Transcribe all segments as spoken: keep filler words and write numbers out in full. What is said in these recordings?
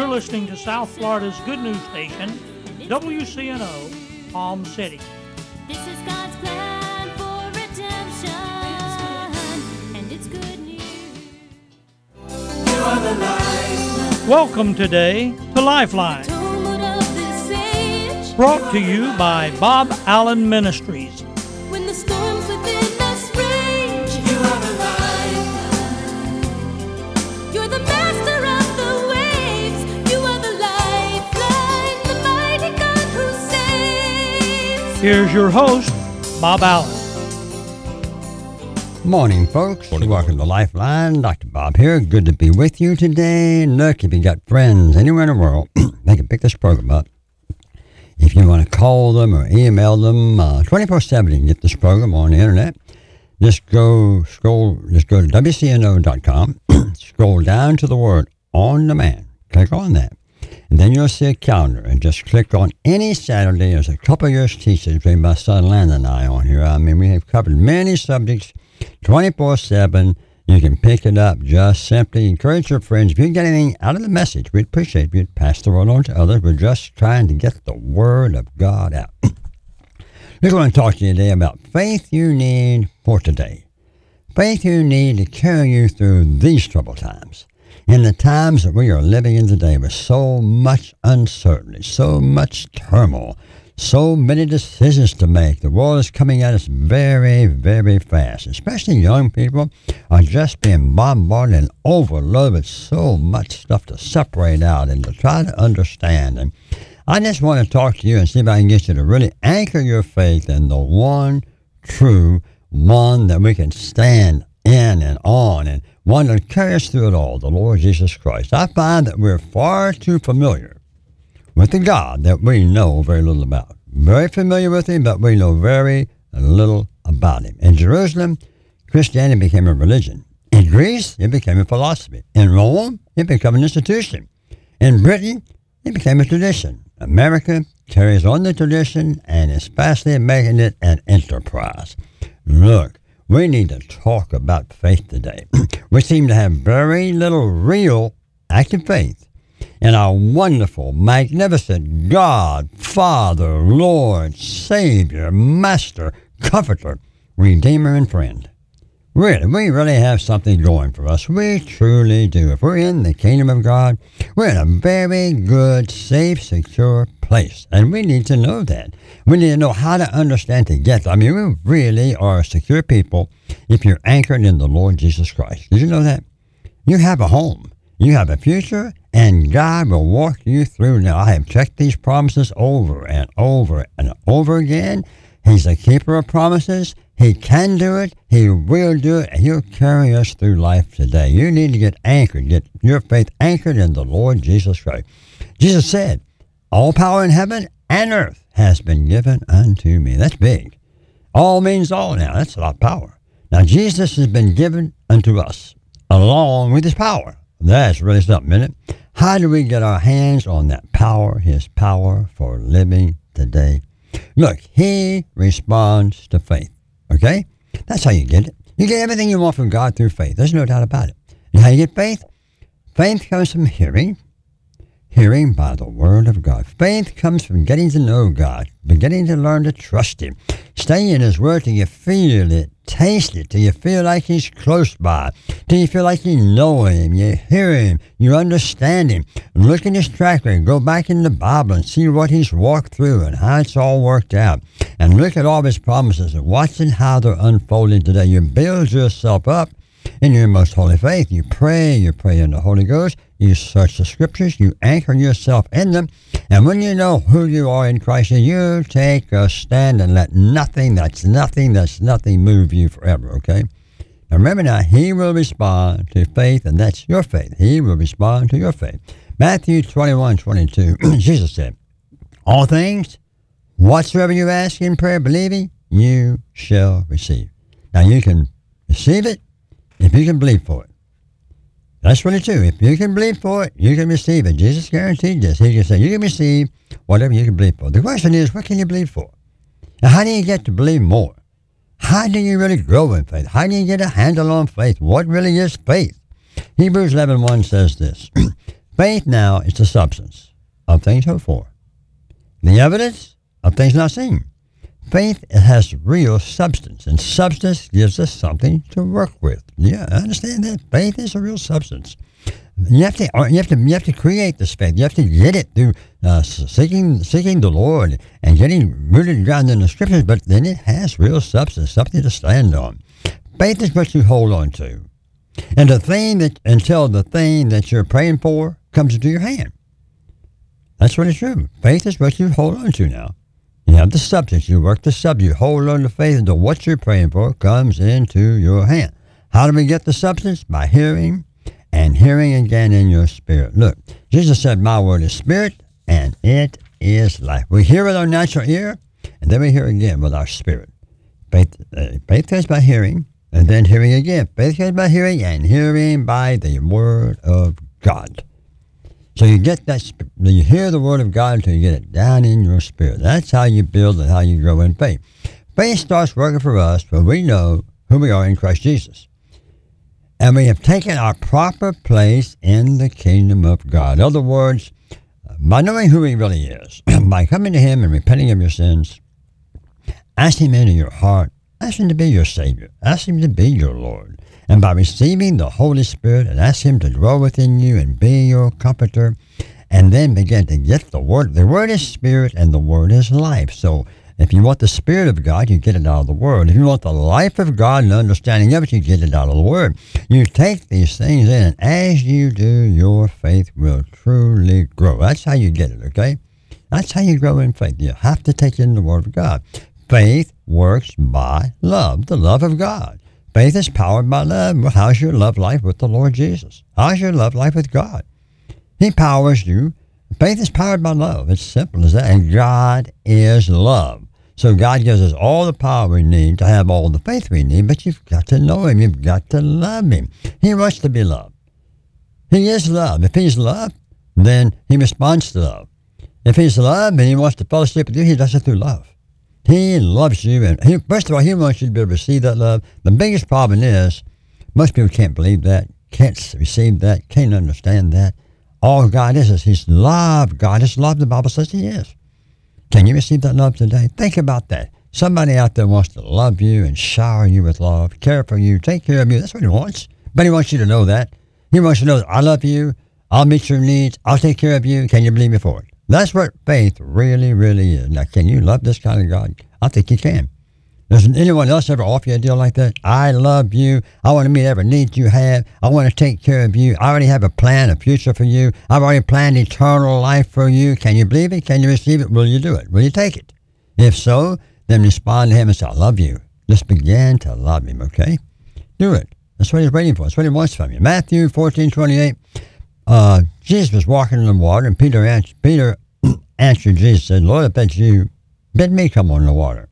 You're listening to South Florida's good news station, W C N O, Palm City. This is God's plan for redemption, and it's good news. You are the life. Welcome today to Lifeline, brought to you by Bob Allen Ministries. When the storms within us rage, you are the lifeline. You're the master of the waves. You are the lifeline, the mighty God who saves. Here's your host, Bob Allen. Morning, folks. Morning. Welcome to Lifeline. Doctor Bob here. Good to be with you today. Look, if you got friends anywhere in the world, they can pick this program up. If you want to call them or email them, uh, twenty-four seven, you can get this program on the internet. Just go, scroll, just go to W C N O dot com, scroll down to the word On Demand. Click on that. And then you'll see a calendar, and just click on any Saturday. There's a couple of years teaching between my son Landon and I on here. I mean, we have covered many subjects, twenty-four seven. You can pick it up. Just simply encourage your friends. If you get anything out of the message, we'd appreciate if you'd pass the word on to others. We're just trying to get the word of God out. We're going to talk to you today about faith you need for today. Faith you need to carry you through these troubled times. In the times that we are living in today with so much uncertainty, so much turmoil, so many decisions to make. The world is coming at us very, very fast. Especially young people are just being bombarded and overloaded with so much stuff to separate out and to try to understand. And I just want to talk to you and see if I can get you to really anchor your faith in the one true one that we can stand in and on, and one that will carry us through it all, the Lord Jesus Christ. I find that we're far too familiar with the God that we know very little about. Very familiar with him, but we know very little about him. In Jerusalem, Christianity became a religion. In Greece, it became a philosophy. In Rome, it became an institution. In Britain, it became a tradition. America carries on the tradition and is fastly making it an enterprise. Look, we need to talk about faith today. We seem to have very little real active faith in our wonderful, magnificent God, Father, Lord, Savior, Master, Comforter, Redeemer, and Friend. Really, we really have something going for us. We truly do. If we're in the kingdom of God, we're in a very good, safe, secure place. And we need to know that. We need to know how to understand to get there. I mean, we really are a secure people if you're anchored in the Lord Jesus Christ. Did you know that? You have a home. You have a future, and God will walk you through. Now, I have checked these promises over and over and over again. He's a keeper of promises. He can do it. He will do it. And he'll carry us through life today. You need to get anchored, get your faith anchored in the Lord Jesus Christ. Jesus said, all power in heaven and earth has been given unto me. That's big. All means all now. That's a lot of power. Now, Jesus has been given unto us along with his power. That's really something, isn't it? How do we get our hands on that power, his power for living today? Look, he responds to faith, okay? That's how you get it. You get everything you want from God through faith. There's no doubt about it. And how you get faith? Faith comes from hearing, hearing by the word of God. Faith comes from getting to know God, beginning to learn to trust him. Stay in his word till you feel it, taste it, till you feel like he's close by, till you feel like you know him, you hear him, you understand him. Look at his track record, go back in the Bible and see what he's walked through and how it's all worked out. And look at all his promises and watching how they're unfolding today. You build yourself up in your most holy faith. You pray, you pray in the Holy Ghost, you search the scriptures, you anchor yourself in them, and when you know who you are in Christ, you take a stand and let nothing, that's nothing, that's nothing move you forever, okay? Now remember now, he will respond to faith, and that's your faith. He will respond to your faith. Matthew twenty-one twenty-two, Jesus said, all things, whatsoever you ask in prayer, believing, you shall receive. Now you can receive it if you can believe for it. That's really true. If you can believe for it, you can receive it. Jesus guaranteed this. He can say, you can receive whatever you can believe for. The question is, what can you believe for? Now, how do you get to believe more? How do you really grow in faith? How do you get a handle on faith? What really is faith? Hebrews eleven one says this, Faith now is the substance of things hoped for, the evidence of things not seen. Faith has real substance, and substance gives us something to work with. Yeah, I understand that. Faith is a real substance. You have to, you have to, you have to create this faith. You have to get it through uh, seeking, seeking the Lord and getting rooted and grounded in the Scriptures. But then it has real substance, something to stand on. Faith is what you hold on to, and the thing that until the thing that you're praying for comes into your hand. That's what it's true. Faith is what you hold on to now. You have the substance. You work the substance. You hold on to faith until what you're praying for comes into your hand. How do we get the substance? By hearing and hearing again in your spirit. Look, Jesus said, my word is spirit and it is life. We hear with our natural ear and then we hear again with our spirit. Faith, uh, faith comes by hearing and then hearing again. Faith comes by hearing and hearing by the word of God. So you get that, you hear the word of God until you get it down in your spirit. That's how you build and how you grow in faith. Faith starts working for us when we know who we are in Christ Jesus. And we have taken our proper place in the kingdom of God. In other words, by knowing who he really is, by coming to him and repenting of your sins, ask him into your heart, ask him to be your Savior, ask him to be your Lord. And by receiving the Holy Spirit and ask him to dwell within you and be your comforter, and then begin to get the Word. The Word is spirit and the Word is life. So if you want the Spirit of God, you get it out of the Word. If you want the life of God and understanding of it, you get it out of the Word. You take these things in, and as you do, your faith will truly grow. That's how you get it, okay? That's how you grow in faith. You have to take in the Word of God. Faith works by love, the love of God. Faith is powered by love. Well, how's your love life with the Lord Jesus? How's your love life with God? He powers you. Faith is powered by love. It's simple as that. And God is love. So God gives us all the power we need to have all the faith we need, but you've got to know him. You've got to love him. He wants to be loved. He is love. If he's love, then he responds to love. If he's love and he wants to fellowship with you, he does it through love. He loves you, and he, first of all, he wants you to be able to receive that love. The biggest problem is most people can't believe that, can't receive that, can't understand that. All God is is he's love. God is love. The Bible says he is. Can you receive that love today? Think about that. Somebody out there wants to love you and shower you with love, care for you, take care of you. That's what he wants. But he wants you to know that. He wants you to know that I love you, I'll meet your needs, I'll take care of you. Can you believe me for it? That's what faith really, really is. Now, can you love this kind of God? I think you can. Does anyone else ever offer you a deal like that? I love you. I want to meet every need you have. I want to take care of you. I already have a plan, a future for you. I've already planned eternal life for you. Can you believe it? Can you receive it? Will you do it? Will you take it? If so, then respond to him and say, I love you. Just begin to love him, okay? Do it. That's what he's waiting for. That's what he wants from you. Matthew fourteen twenty-eight. Uh, Jesus was walking in the water, and Peter answered, Peter answered Jesus, said, Lord, I bet you, bid me come on the water.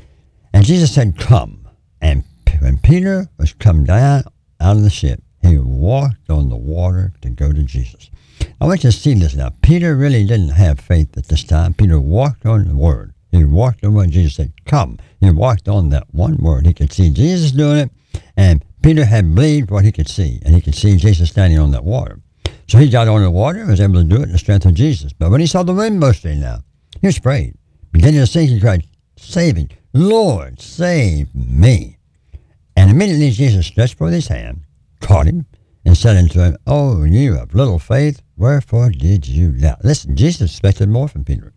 And Jesus said, come. And when Peter was come down out of the ship, he walked on the water to go to Jesus. I want you to see this now. Peter really didn't have faith at this time. Peter walked on the word. He walked on what Jesus said, come. He walked on that one word. He could see Jesus doing it, and Peter had believed what he could see, and he could see Jesus standing on that water. So he got on the water and was able to do it in the strength of Jesus. But when he saw the wind boasting now, he was afraid. Beginning to sink, he cried, saving, Lord, save me. And immediately Jesus stretched forth his hand, caught him, and said unto him, oh, you of little faith, wherefore did you doubt? Listen, Jesus expected more from Peter.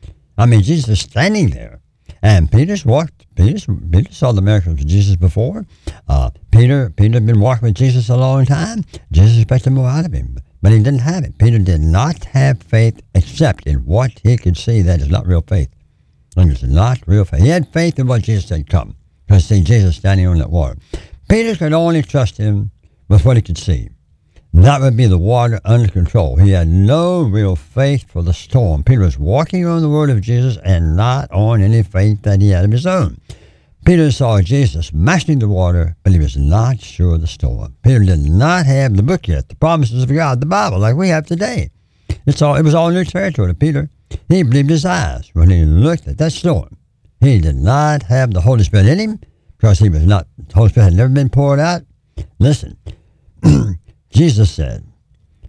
I mean, Jesus was standing there, and Peter's walked, Peter's, Peter saw the miracles of Jesus before. Uh, Peter, Peter had been walking with Jesus a long time. Jesus expected more out of him, but he didn't have it. Peter did not have faith except in what he could see. That is not real faith. And it's not real faith. He had faith in what Jesus said come, because see Jesus standing on that water. Peter could only trust him with what he could see. That would be the water under control. He had no real faith for the storm. Peter was walking on the word of Jesus and not on any faith that he had of his own. Peter saw Jesus mashing the water, but he was not sure of the storm. Peter did not have the book yet, the promises of God, the Bible, like we have today. It's all, it was all new territory to Peter. He believed his eyes when he looked at that storm. He did not have the Holy Spirit in him, because he was not, the Holy Spirit had never been poured out. Listen, Jesus said,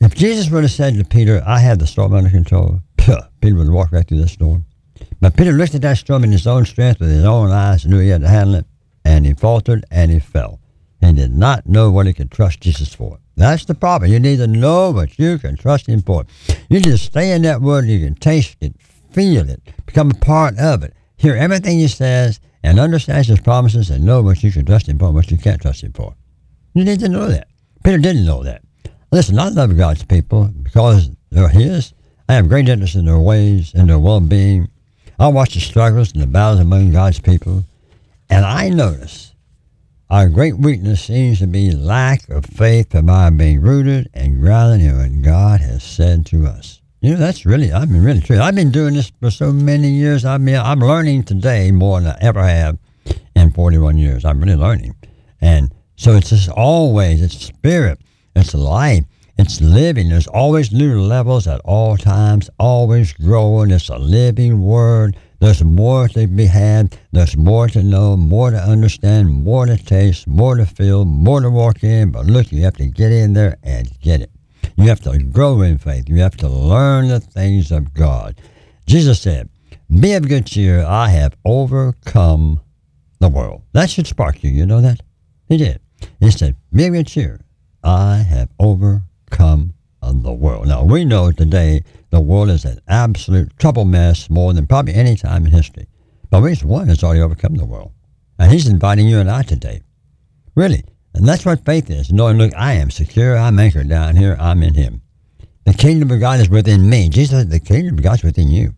If Jesus would have said to Peter, I have the storm under control, Peter would have walked right through the storm. But Peter looked at that storm in his own strength with his own eyes and knew he had to handle it, and he faltered and he fell. He did not know what he could trust Jesus for. That's the problem. You need to know what you can trust him for. You need to stay in that word. You can taste it, feel it, become a part of it, hear everything he says, and understand his promises and know what you can trust him for and what you can't trust him for. You need to know that. Peter didn't know that. Listen, I love God's people because they're his. I have great interest in their ways and their well-being. I watch the struggles and the battles among God's people, and I notice our great weakness seems to be lack of faith from our being rooted and grounded in what God has said to us. You know, that's really, I mean, really true. I've been doing this for so many years. I mean, I'm learning today more than I ever have in forty-one years. I'm really learning. And so it's just always, it's spirit, it's life, it's living. There's always new levels at all times, always growing. It's a living word. There's more to be had. There's more to know, more to understand, more to taste, more to feel, more to walk in. But look, you have to get in there and get it. You have to grow in faith. You have to learn the things of God. Jesus said, be of good cheer. I have overcome the world. That should spark you. You know that? He did. He said, be of good cheer. I have overcome the world. Now, we know today the world is an absolute trouble mess more than probably any time in history. But there's one that's already overcome the world. And he's inviting you and I today. Really. And that's what faith is. Knowing, look, I am secure. I'm anchored down here. I'm in him. The kingdom of God is within me. Jesus said the kingdom of God is within you.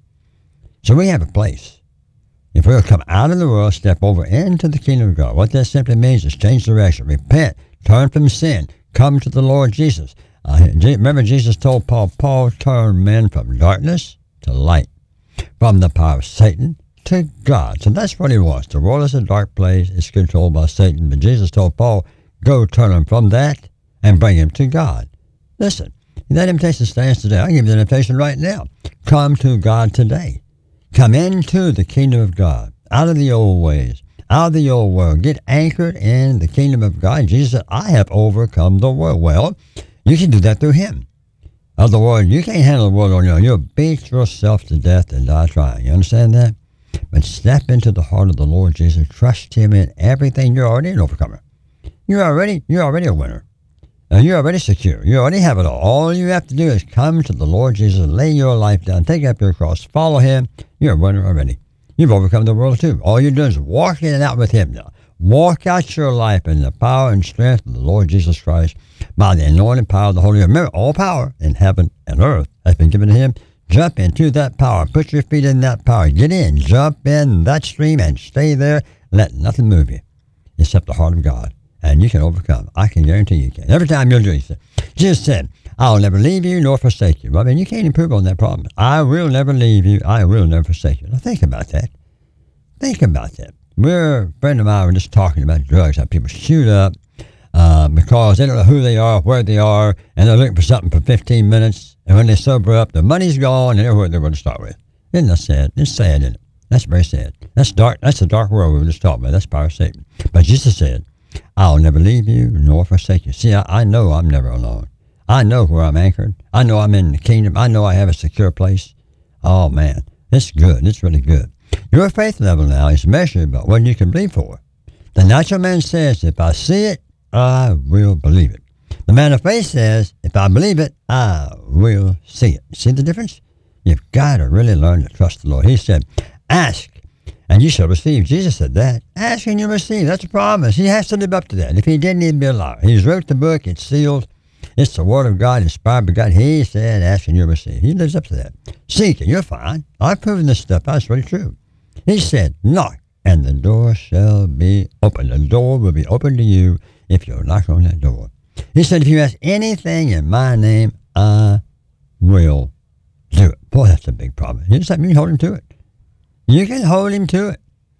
So we have a place. If we'll come out of the world, step over into the kingdom of God, what that simply means is change direction, repent, turn from sin, come to the Lord Jesus. Uh, remember Jesus told Paul, Paul turned men from darkness to light, from the power of Satan to God. So that's what he wants. The world is a dark place. It's controlled by Satan. But Jesus told Paul, go turn him from that and bring him to God. Listen, that invitation stands today. I give you the invitation right now. Come to God today. Come into the kingdom of God, out of the old ways, out of the old world. Get anchored in the kingdom of God. Jesus said, I have overcome the world. Well, you can do that through him. Otherwise, you can't handle the world on your own. You'll beat yourself to death and die trying. You understand that? But step into the heart of the Lord Jesus. Trust him in everything. You're already an overcomer. You're already, you're already a winner. And you're already secure. You already have it all. All you have to do is come to the Lord Jesus, lay your life down, take up your cross, follow him. You're a winner already. You've overcome the world too. All you're doing is walking it out with him now. Walk out your life in the power and strength of the Lord Jesus Christ by the anointing power of the Holy Spirit. Remember, all power in heaven and earth has been given to him. Jump into that power. Put your feet in that power. Get in. Jump in that stream and stay there. Let nothing move you except the heart of God. And you can overcome. I can guarantee you can. Every time you'll do it. Jesus said, I'll never leave you nor forsake you. I mean, you can't improve on that promise. I will never leave you. I will never forsake you. Now think about that. Think about that. We're, a friend of mine, were just talking about drugs, how people shoot up uh, because they don't know who they are, where they are, and they're looking for something for fifteen minutes. And when they sober up, the money's gone, and they're where they're going to start with. Isn't that sad? It's sad, isn't it? That's very sad. That's dark. That's the dark world we were just talking about. That's power of Satan. But Jesus said, I'll never leave you nor forsake you. See, I, I know I'm never alone. I know where I'm anchored. I know I'm in the kingdom. I know I have a secure place. Oh, man, it's good. It's really good. Your faith level now is measured by what you can believe for. The natural man says, if I see it, I will believe it. The man of faith says, if I believe it, I will see it. See the difference? You've got to really learn to trust the Lord. He said, ask, and you shall receive. Jesus said that. Ask and you'll receive. That's a promise. He has to live up to that. If he didn't, he'd be a liar. He's wrote the book. It's sealed. It's the word of God, inspired by God. He said, ask and you'll receive. He lives up to that. Seek and you'll find. I've proven this stuff. That's really true. He said, knock, and the door shall be open. The door will be open to you if you'll knock on that door. He said, if you ask anything in my name, I will do it. Boy, that's a big problem. You just have me hold him to it. You can hold him to it.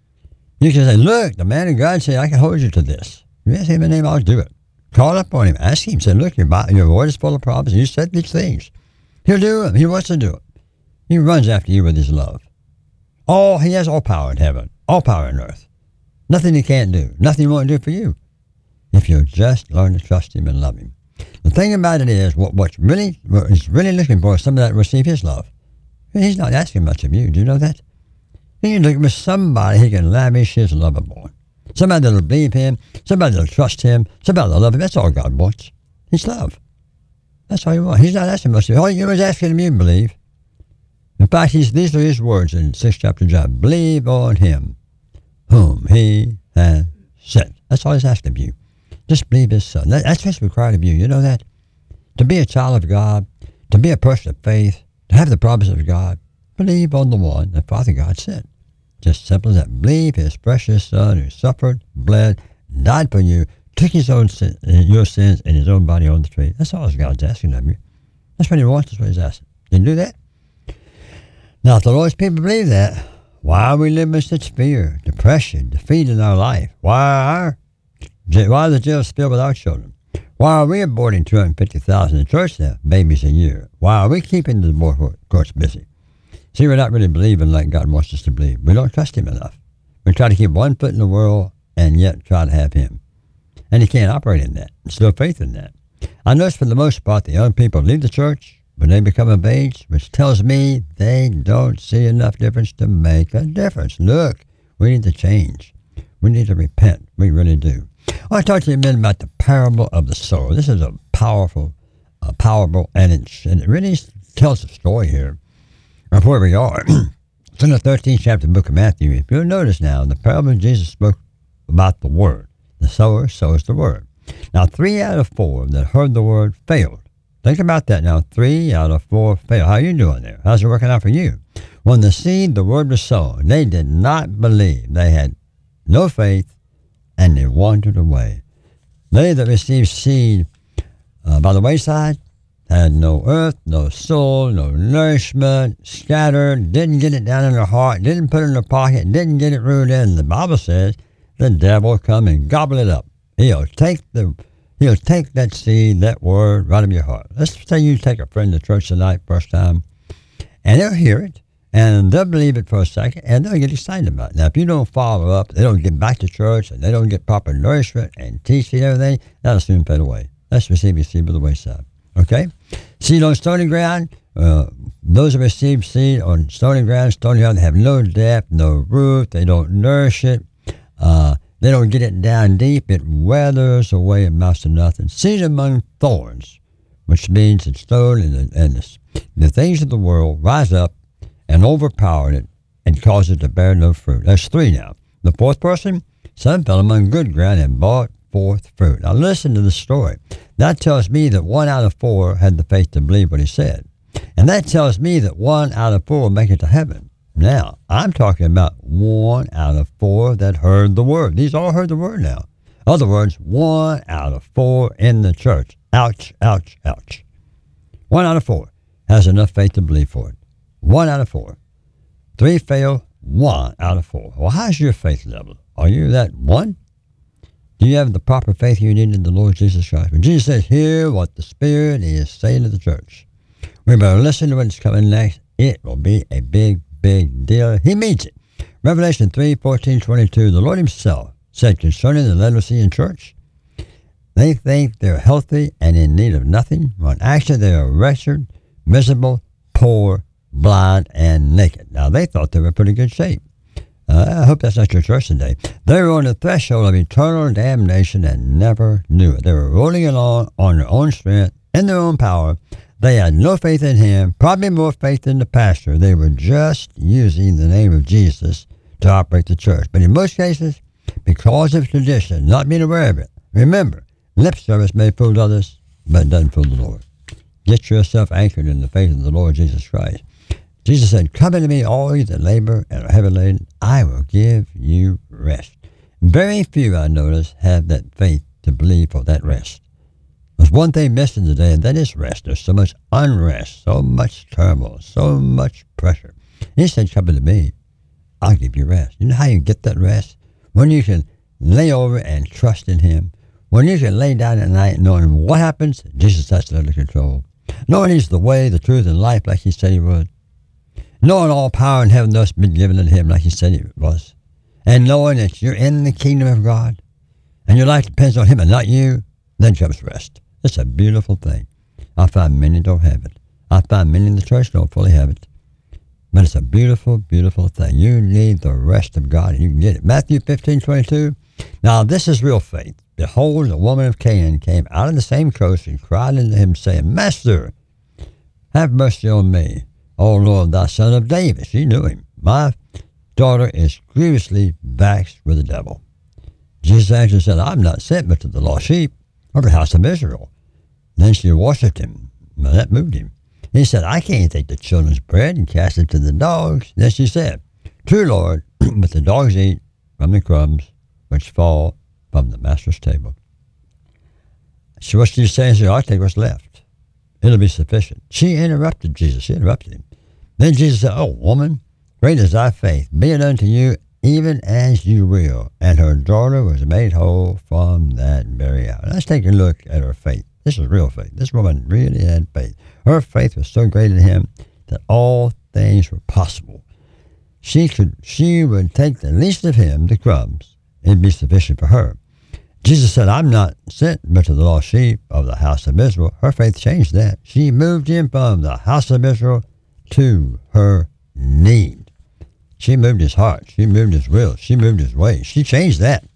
You can say, look, the man of God said, I can hold you to this. If you ask him in my name, I'll do it. Call up on him. Ask him. Say, look, your, your word is full of promises. You said these things. He'll do them. He wants to do it. He runs after you with his love. All, he has all power in heaven. All power on earth. Nothing he can't do. Nothing he won't do for you. If you'll just learn to trust him and love him. The thing about it is, what what's really what he's really looking for is somebody that will receive his love. He's not asking much of you. Do you know that? He's looking for somebody he can lavish his love upon. Somebody that'll believe him. Somebody that'll trust him. Somebody that'll love him. That's all God wants. His love. That's all he wants. He's not asking much of you. All he was asking him, you believe. In fact, he's, these are his words in sixth chapter of John. Believe on him whom he has sent. That's all he's asking of you. Just believe his son. That, that's what's required of you. You know that? To be a child of God, to be a person of faith, to have the promise of God, believe on the one that Father God sent. Just simple as that. Believe his precious son who suffered, bled, died for you, took his own sin, your sins in his own body on the tree. That's all God's asking of you. That's what he wants. That's what he's asking. Can you do that? Now, if the Lord's people believe that, why are we living in such fear, depression, defeat in our life? Why are why are the jails filled with our children? Why are we aborting two hundred fifty thousand in church now, babies a year? Why are we keeping the divorce courts busy? See, we're not really believing like God wants us to believe. We don't trust him enough. We try to keep one foot in the world and yet try to have him. And he can't operate in that. There's no faith in that. I notice for the most part the young people leave the church when they become of age, which tells me they don't see enough difference to make a difference. Look, we need to change. We need to repent. We really do. I want to talk to you a minute about the parable of the sower. This is a powerful, uh, powerful, and it, and it really tells a story here of where we are. It's in the thirteenth chapter of the book of Matthew. If you'll notice now, the parable Jesus spoke about the word. The sower sows the word. Now, three out of four that heard the word failed. Think about that now. Three out of four failed. How are you doing there? How's it working out for you? When the seed, the word was sown, they did not believe. They had no faith, and they wandered away. They that received seed uh, by the wayside had no earth, no soul, no nourishment, scattered, didn't get it down in their heart, didn't put it in their pocket, didn't get it rooted in. The Bible says the devil will come and gobble it up. He'll take the he'll take that seed, that word, right out of your heart. Let's say you take a friend to church tonight, first time, and they'll hear it, and they'll believe it for a second, and they'll get excited about it. Now, if you don't follow up, they don't get back to church, and they don't get proper nourishment and teaching and everything, that'll soon fade away. Let's receive your seed by the wayside. Okay? Seed on stony ground, uh, those who receive seed on stony ground, stony ground, they have no depth, no root, they don't nourish it, uh, they don't get it down deep, it weathers away, it amounts to nothing. Seed among thorns, which means it's sown, and, the, and the, the things of the world rise up and overpower it and cause it to bear no fruit. That's three now. The fourth person, some fell among good ground and brought forth fruit. Now listen to the story. That tells me that one out of four had the faith to believe what he said. And that tells me that one out of four will make it to heaven. Now, I'm talking about one out of four that heard the word. These all heard the word now. In other words, one out of four in the church. Ouch, ouch, ouch. One out of four has enough faith to believe for it. One out of four. Three fail, one out of four. Well, how's your faith level? Are you that one? Do you have the proper faith you need in the Lord Jesus Christ? When Jesus says, hear what the Spirit is saying to the church. We better listen to what's coming next. It will be a big, big deal. He means it. Revelation three, fourteen, twenty-two, the Lord himself said concerning the Laodicean church, they think they're healthy and in need of nothing, when actually they are wretched, miserable, poor, blind, and naked. Now, they thought they were in pretty good shape. Uh, I hope that's not your church today. They were on the threshold of eternal damnation and never knew it. They were rolling along on their own strength, in their own power. They had no faith in him, probably more faith than the pastor. They were just using the name of Jesus to operate the church. But in most cases, because of tradition, not being aware of it. Remember, lip service may fool others, but it doesn't fool the Lord. Get yourself anchored in the faith of the Lord Jesus Christ. Jesus said, come unto me, all you that labor and are heavy laden, I will give you rest. Very few, I notice, have that faith to believe for that rest. There's one thing missing today, and that is rest. There's so much unrest, so much turmoil, so much pressure. He said, come unto me, I'll give you rest. You know how you get that rest? When you can lay over and trust in him. When you can lay down at night knowing what happens, Jesus has under control. Knowing he's the way, the truth, and life like he said he would. Knowing all power in heaven thus been given unto him like he said it was. And knowing that you're in the kingdom of God and your life depends on him and not you, then comes rest. It's a beautiful thing. I find many don't have it. I find many in the church don't fully have it. But it's a beautiful, beautiful thing. You need the rest of God, and you can get it. Matthew fifteen twenty-two. Now this is real faith. Behold, a woman of Canaan came out of the same coast and cried unto him, saying, Master, have mercy on me, O Lord, thou son of David. She knew him. My daughter is grievously vexed with the devil. Jesus answered and said, I'm not sent but to the lost sheep of the house of Israel. Then she worshipped him. Now that moved him. He said, I can't take the children's bread and cast it to the dogs. Then she said, True, Lord, but the dogs eat from the crumbs which fall from the master's table. So what she's saying is, I'll take what's left. It'll be sufficient. She interrupted Jesus. She interrupted him. Then Jesus said, Oh, woman, great is thy faith. Be it unto you even as you will. And her daughter was made whole from that very hour. Let's take a look at her faith. This is real faith. This woman really had faith. Her faith was so great in him that all things were possible. She could, she would take the least of him, the crumbs, it'd be sufficient for her. Jesus said, I'm not sent but to the lost sheep of the house of Israel. Her faith changed that. She moved him from the house of Israel to her need. She moved his heart. She moved his will. She moved his ways. She changed that.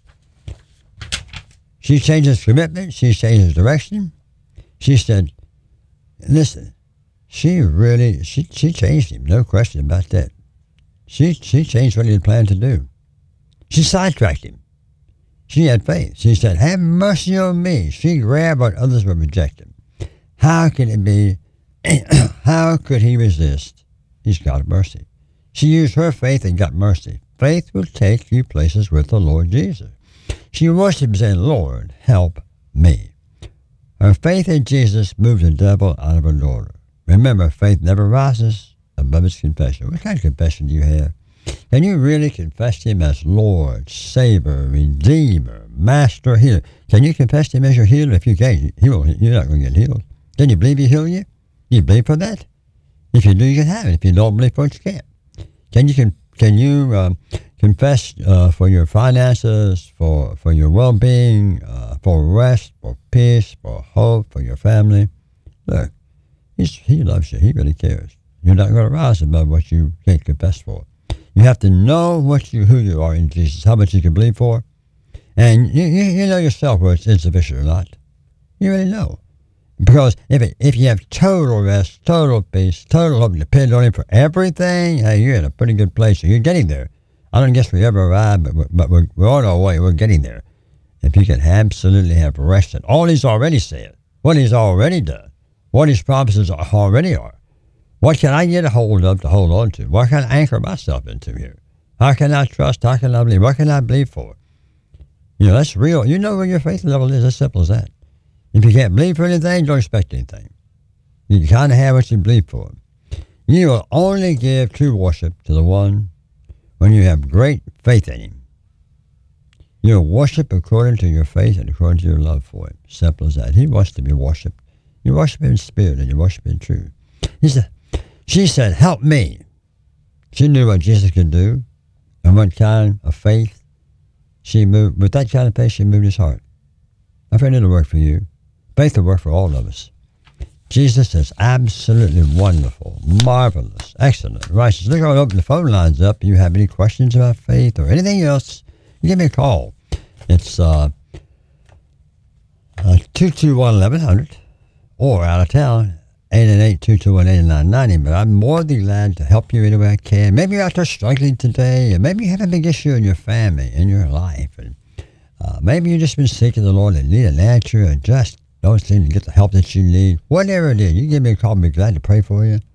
She changed his commitment. She changed his direction. She said, listen, she really, she, she changed him. No question about that. She, she changed what he had planned to do. She sidetracked him. She had faith. She said, have mercy on me. She grabbed what others were rejecting. How can it be? How could he resist? He's got mercy. She used her faith and got mercy. Faith will take you places with the Lord Jesus. She worshiped saying, Lord, help me. Her faith in Jesus moved the devil out of her daughter. Remember, faith never rises above its confession. What kind of confession do you have? Can you really confess him as Lord, Savior, Redeemer, Master, Healer? Can you confess him as your healer? If you can't, he won't, you're not going to get healed. Can you believe he heal you? You believe for that? If you do, you can have it. If you don't believe for it, you can't. Can you can, can you um, confess uh, for your finances, for, for your well-being, uh, for rest, for peace, for hope, for your family? Look, he's, he loves you. He really cares. You're not going to rise above what you can't confess for. You have to know what you, who you are in Jesus, how much you can believe for. And you, you, you know yourself whether it's insufficient or not. You really know. Because if it, if you have total rest, total peace, total hope, depend on him for everything, hey, you're in a pretty good place. So you're getting there. I don't guess we ever arrive, but, we're, but we're, we're on our way. We're getting there. If you can absolutely have rest in all he's already said, what he's already done, what his promises are, already are. What can I get a hold of to hold on to? What can I anchor myself into here? How can I trust? How can I believe? What can I believe for? You know, that's real. You know where your faith level is. As simple as that. If you can't believe for anything, don't expect anything. You kind of have what you believe for. You will only give true worship to the one when you have great faith in him. You'll worship according to your faith and according to your love for him. Simple as that. He wants to be worshipped. You worship him in spirit and you worship him in truth. He said, she said, help me. She knew what Jesus could do and what kind of faith she moved. With that kind of faith, she moved his heart. My friend, it'll work for you. Faith will work for all of us. Jesus is absolutely wonderful, marvelous, excellent, righteous. Look, I'll open the phone lines up. If you have any questions about faith or anything else, give me a call. It's uh, uh, two two one, eleven hundred or out of town, eight eight eight, two two one, eight nine nine zero. But I'm more than glad to help you any way I can. Maybe you're out there struggling today, or maybe you have a big issue in your family, in your life. And uh, maybe you've just been seeking the Lord and need an answer and just don't seem to get the help that you need. Whatever it is, you give me a call. I'll be glad to pray for you.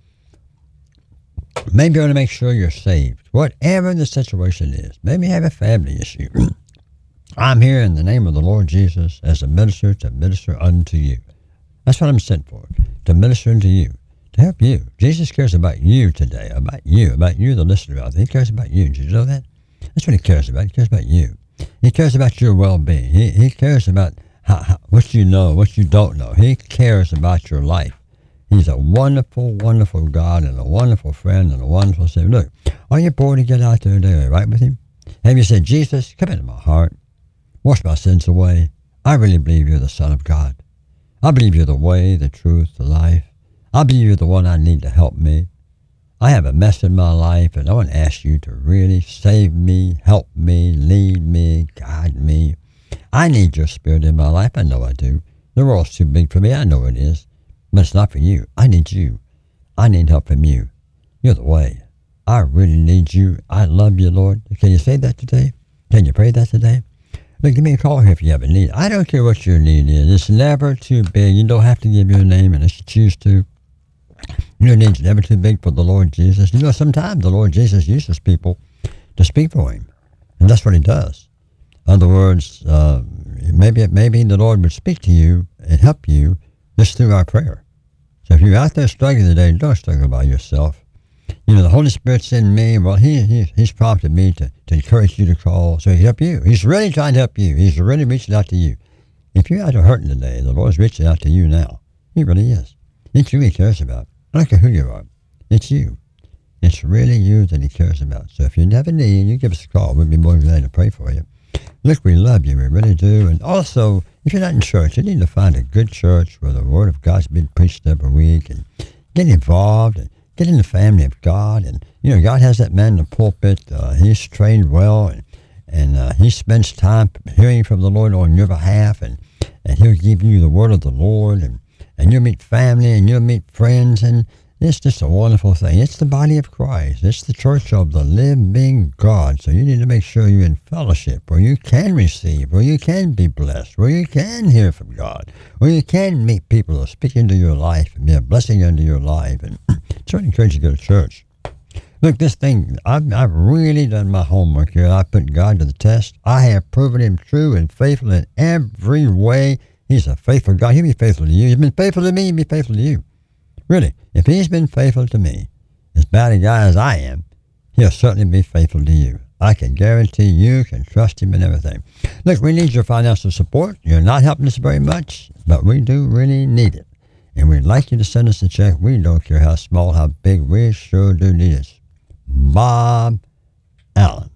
Maybe you want to make sure you're saved. Whatever the situation is. Maybe you have a family issue. I'm here in the name of the Lord Jesus as a minister to minister unto you. That's what I'm sent for, to minister unto you, to help you. Jesus cares about you today, about you, about you, the listener out there. He cares about you. Did you know that? That's what he cares about. He cares about you. He cares about your well-being. He, he cares about how, how, what you know, what you don't know. He cares about your life. He's a wonderful, wonderful God and a wonderful friend and a wonderful Savior. Look, are you born to get out there today? Are you right with him? Have you said, Jesus, come into my heart. Wash my sins away. I really believe you're the Son of God. I believe you're the way, the truth, the life. I believe you're the one I need to help me. I have a mess in my life, and I want to ask you to really save me, help me, lead me, guide me. I need your spirit in my life. I know I do. The world's too big for me. I know it is. But it's not for you. I need you. I need help from you. You're the way. I really need you. I love you, Lord. Can you say that today? Can you pray that today? Look, give me a call here if you have a need. I don't care what your need is. It's never too big. You don't have to give your name unless you choose to. Your need's never too big for the Lord Jesus. You know, sometimes the Lord Jesus uses people to speak for him. And that's what he does. In other words, uh, maybe maybe the Lord would speak to you and help you just through our prayer. So if you're out there struggling today, don't struggle by yourself. You know, the Holy Spirit's in me. Well, he, he He's prompted me to, to encourage you to call so he can help you. He's really trying to help you. He's really reaching out to you. If you're out there hurting today, the Lord's reaching out to you now. He really is. It's you he cares about. I don't care who you are. It's you. It's really you that he cares about. So if you have a need, you give us a call. We'd be more than glad to pray for you. Look, we love you. We really do. And also, if you're not in church, you need to find a good church where the Word of God's been preached every week and get involved and get in the family of God. And, you know, God has that man in the pulpit. Uh, he's trained well, and, and uh, he spends time hearing from the Lord on your behalf, and, and he'll give you the word of the Lord, and, and you'll meet family, and you'll meet friends, and it's just a wonderful thing. It's the body of Christ. It's the church of the living God. So you need to make sure you're in fellowship where you can receive, where you can be blessed, where you can hear from God, where you can meet people who speak into your life and be a blessing into your life. And so I encourage you to go to church. Look, this thing, I've, I've really done my homework here. I put God to the test. I have proven him true and faithful in every way. He's a faithful God. He'll be faithful to you. He's been faithful to me. He'll be faithful to you. Really, if he's been faithful to me, as bad a guy as I am, he'll certainly be faithful to you. I can guarantee you can trust him in everything. Look, we need your financial support. You're not helping us very much, but we do really need it. And we'd like you to send us a check. We don't care how small, how big. We sure do need it. Bob Allen.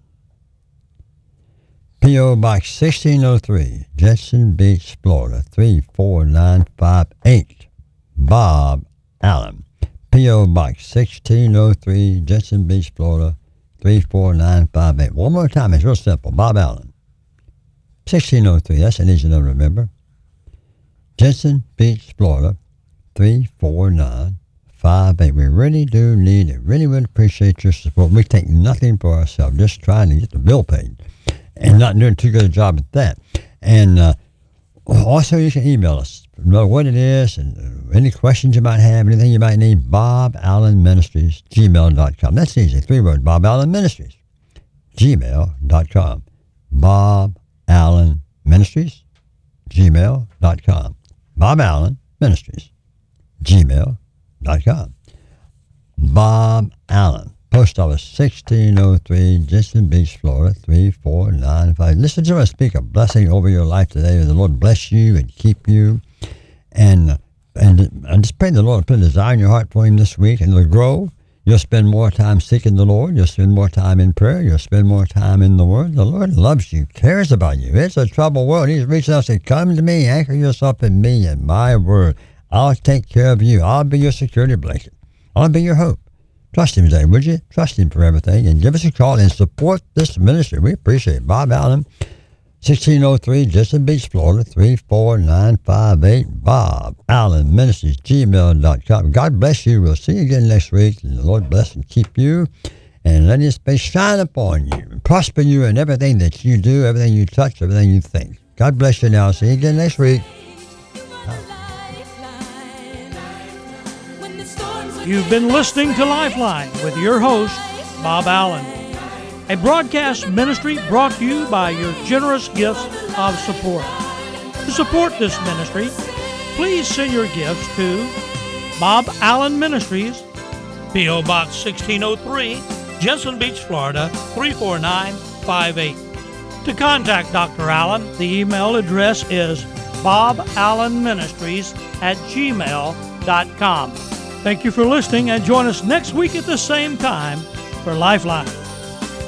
P O. Box sixteen oh three, Jensen Beach, Florida, three four nine five eight. Bob Allen. P O. Box sixteen oh three, Jensen Beach, Florida, three four nine five eight. One more time, it's real simple. Bob Allen. sixteen oh three, that's an easy number to remember. Jensen Beach, Florida, three four nine five eight. We really do need it. Really would appreciate your support. We take nothing for ourselves, just trying to get the bill paid and not doing too good a job at that. And uh, also, you can email us. Know what it is and uh, any questions you might have, anything you might need. Bob Allen Ministries, gmail dot com. That's easy. Three words. Bob Allen Ministries, gmail dot com. Bob Allen Ministries, gmail dot com. Bob Allen Ministries, gmail dot com. Bob Allen, Post Office sixteen oh three, Jensen Beach, Florida, three four nine five. Listen to us speak a blessing over your life today. The Lord bless you and keep you. And and I just pray the Lord put a desire in your heart for him this week, and it'll grow. You'll spend more time seeking the Lord. You'll spend more time in prayer. You'll spend more time in the Word. The Lord loves you, cares about you. It's a troubled world. He's reaching out and saying, come to me, anchor yourself in me and my Word. I'll take care of you. I'll be your security blanket. I'll be your hope. Trust him today, would you? Trust him for everything. And give us a call and support this ministry. We appreciate it. Bob Allen, sixteen oh three, Jensen Beach, Florida, three four nine five eight. Bob Allen Ministries, gmail dot com. God bless you. We'll see you again next week. And the Lord bless and keep you. And let his face shine upon you and prosper you in everything that you do, everything you touch, everything you think. God bless you now. See you again next week. You've been listening to Lifeline with your host, Bob Allen, a broadcast ministry brought to you by your generous gifts of support. To support this ministry, please send your gifts to Bob Allen Ministries, P O. Box sixteen oh three, Jensen Beach, Florida, three four nine five eight. To contact Doctor Allen, the email address is boballenministries at gmail dot com. Thank you for listening, and join us next week at the same time for Lifeline.